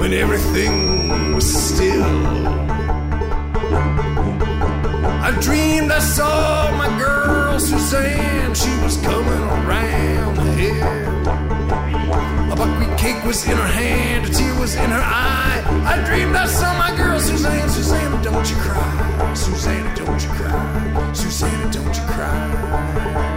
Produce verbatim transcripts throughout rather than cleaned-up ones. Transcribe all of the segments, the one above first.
when everything was still. I dreamed I saw my girl Suzanne. She was coming around the hill. A buckwheat cake was in her hand, a tear was in her eye. I dreamed I saw my girl Suzanne. Susanna, don't you cry. Susanna, don't you cry. Susanna, don't you cry.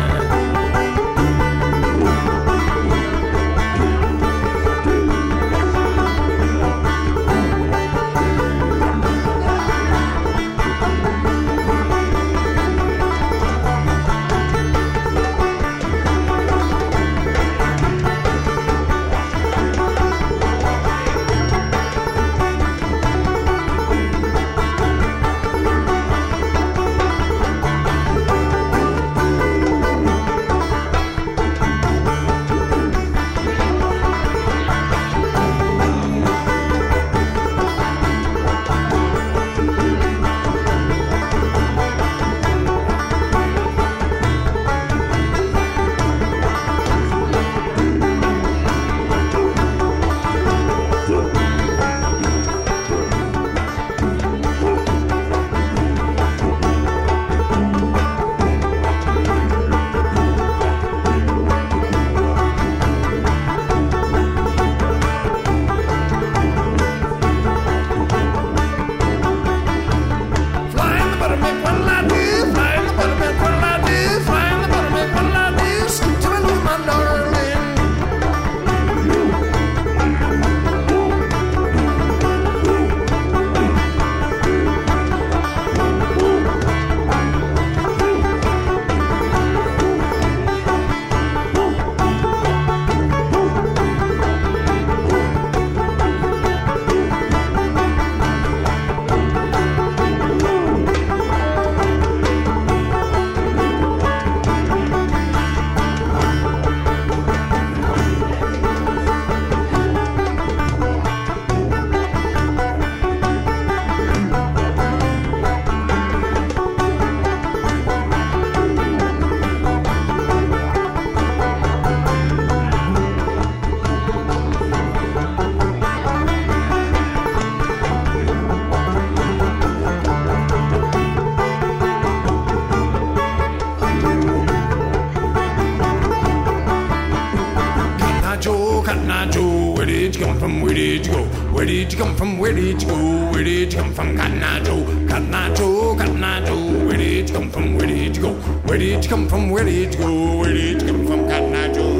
Where did you go? Where did you come from? Where did you go? Where did you come from? Cotton Eye Joe, Cotton Eye Joe, Cotton Eye Joe. Where did you come from? Where did you go? Where did you come from? Where did you go? Where did you come from? Cotton Eye Joe.